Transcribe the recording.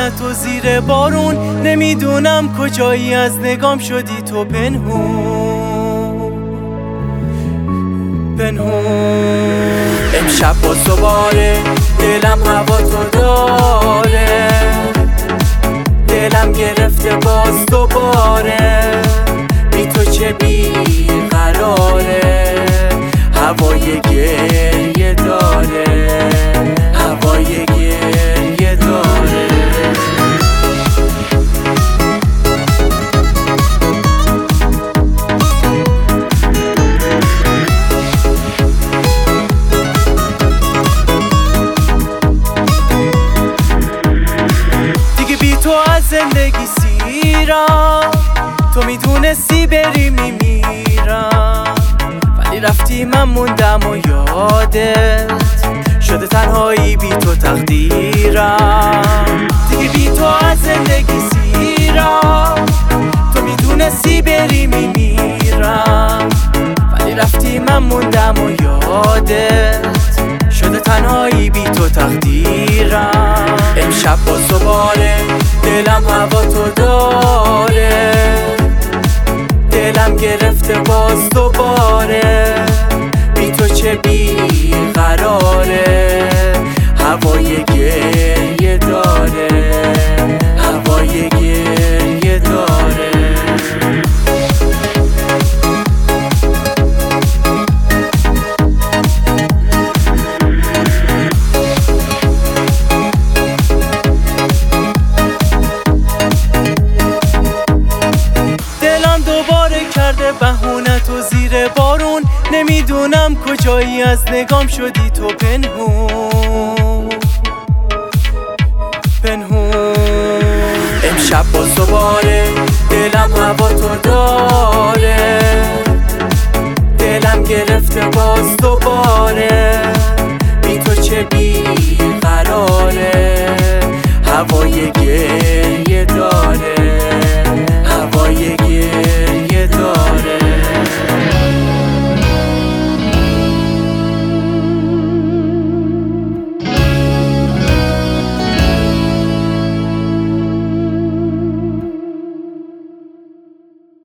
بهونت و زیر بارون، نمیدونم کجایی از نگام شدی تو پنهون. امشب با دوباره دلم هوا تو داره، دلم گرفته باز دوباره، بی تو چه بی قراره، هوای گریه داره، هوای گریه داره. دیگه بی تو از زندگی سیرم، تو میدونستی بری میمیرم، ولی رفتی من موندم و یادت شده تنهایی بی تو تقدیرم. دیگه بی تو از زندگی سیرم، تو میدونستی بری میمیرم، ولی رفتی من موندم و یادت شده تنهایی بی تو تقدیرم. امشب باز دوباره دلم هوا تو داره، دلم گرفته باز دوباره، بی تو چه بی قراره، هوای گریه داره، هوای گریه داره. کرده بهونت و زیر بارون، نمیدونم کجایی از نگام شدی تو پنهون. امشب باز دوباره دلم هوا تو داره، دلم گرفته باز دوباره، بی تو چه بی قراره، هوای گریه داره.